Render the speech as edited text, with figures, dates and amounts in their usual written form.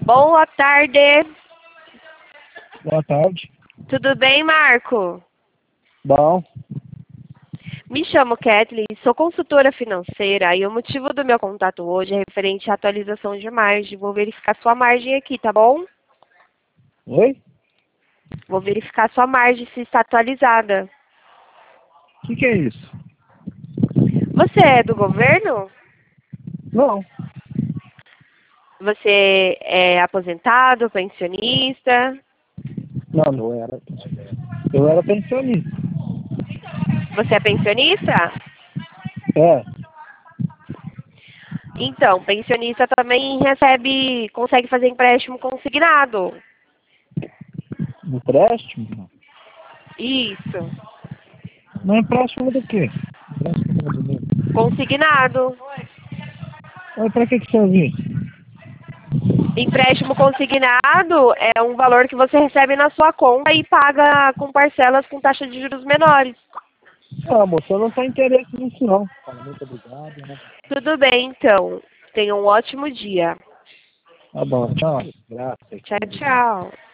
Boa tarde. Boa tarde. Tudo bem, Marco? Bom. Me chamo Kathleen, sou consultora financeira e o motivo do meu contato hoje é referente à atualização de margem. Vou verificar sua margem aqui, tá bom? Oi? Vou verificar sua margem se está atualizada. O que é isso? Você é do governo? Não. Você é aposentado, pensionista? Não era. Eu era pensionista. Você é pensionista? É. Então, pensionista também consegue fazer empréstimo consignado. Empréstimo? Isso, Não é empréstimo do quê? Empréstimo do dinheiro. consignado. Mas pra que serve isso? Empréstimo consignado é um valor que você recebe na sua conta e paga com parcelas com taxa de juros menores. Ah, moça, eu não tenho interesse nisso não. Fala, muito obrigado, né? Tudo bem, então. Tenha um ótimo dia. Tá bom, tchau. Graças. Tchau, tchau.